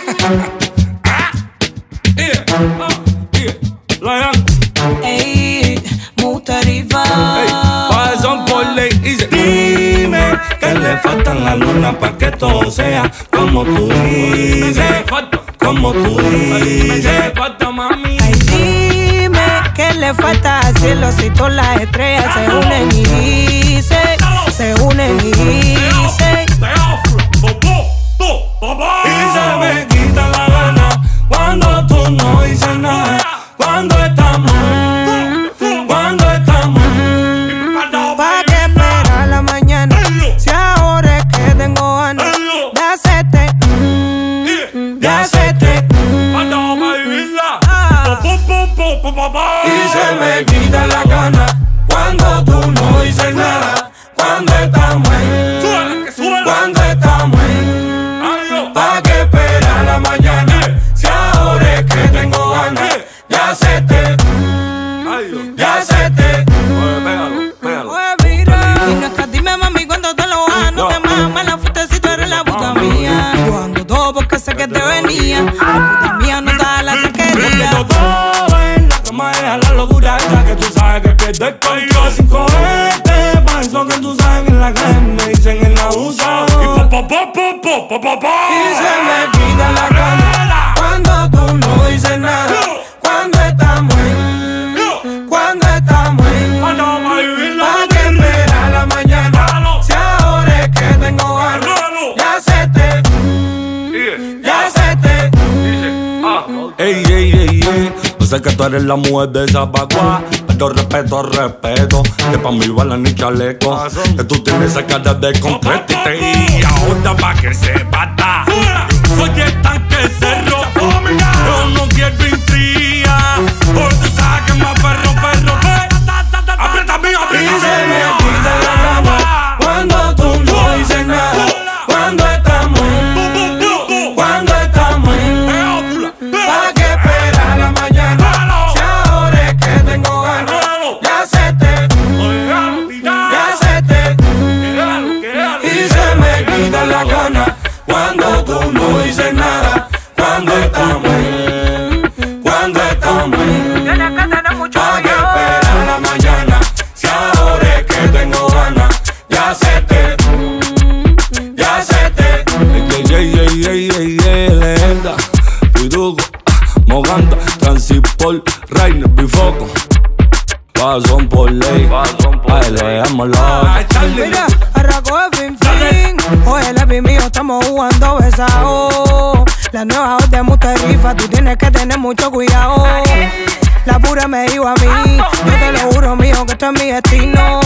Ey, Mutarifa. Son por ley. Dice, dime que le faltan la luna pa' que todo sea como tú dices. Como tú dices. Falta, mami. Ay, dime que le falta al cielo si todas las estrellas se unen y dicen, se unen y dicen. Y se me quita la gana cuando tú no dices nada. Cuando estamos, ¿pa' qué esperar la mañana? Si ahora es que tengo ganas de hacerte, de hacerte. Y se me quita la gana cuando tú no dices nada. Cuando estamos ¿pa' qué esperar la mañana? Si ahora es que tengo ganas de hacerte, de hacerte. Y no es que dime mami cuando te lo ando, te mama la fuiste si tú eres la puta mía. Yo ando todo porque sé que te venía. La puta mía no da la que quería. Todo en la cama es a la locura esa que tú sabes que pierdo el control sin cogerte. Pa' eso que tú sabes que en la calle me dicen en la usa. Y se me quita la gana cuando tú no dices nada. Cuando estamos ¿pa' qué esperar la mañana? Si ahora es que tengo ganas de hacerte, de hacerte. Ey, ey, ey, ey. Yo sé que tú eres la mujer de esa pagua, pero respeto, que pa' mí bala ni chaleco. Que tú tienes esa cara de concreto y ahora pa' que se bata. Soy el tanque cerro, yo no quiero intriga, porque tú sabes que más perro, aprieta mío, aprieta. Y se me quita la gana cuando tú no dices nada. Cuando estamos ¿pa' qué esperar la mañana? Si ahora es que tengo ganas de hacerte, de hacerte. Y se me quita la gana cuando tú no dices nada. Cuando estamos ¿pa' qué esperar la mañana? Si ahora es que tengo ganas de hacerte, de hacerte. Leyenda, Pirugo, Moganda, Transipol, Rainer, Bifoco. Son por ley, ay, leámoslo. Mira, arrancó de fin. Oye, el mío, estamos jugando besado. La nueva voz de Mutarifa, tú tienes que tener mucho cuidado. La pura me dijo a mí, yo te lo juro mío que esto es mi destino.